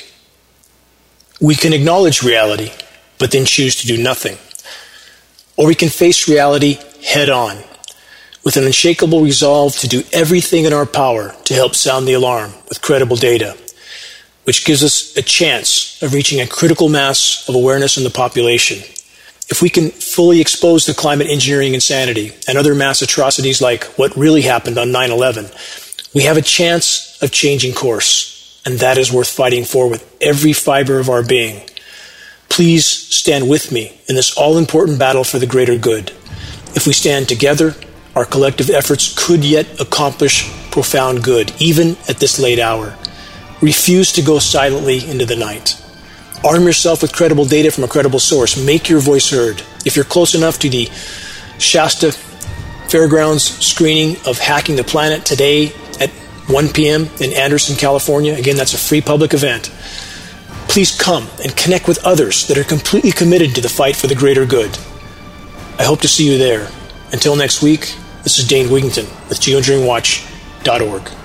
We can acknowledge reality, but then choose to do nothing. Or we can face reality head on, with an unshakable resolve to do everything in our power to help sound the alarm with credible data, which gives us a chance of reaching a critical mass of awareness in the population. If we can fully expose the climate engineering insanity and other mass atrocities like what really happened on nine eleven, we have a chance of changing course, and that is worth fighting for with every fiber of our being. Please stand with me in this all-important battle for the greater good. If we stand together, our collective efforts could yet accomplish profound good, even at this late hour. Refuse to go silently into the night. Arm yourself with credible data from a credible source. Make your voice heard. If you're close enough to the Shasta Fairgrounds screening of Hacking the Planet today at one p.m. in Anderson, California. Again, that's a free public event. Please come and connect with others that are completely committed to the fight for the greater good. I hope to see you there. Until next week, this is Dane Wigington with geoengineering watch dot org.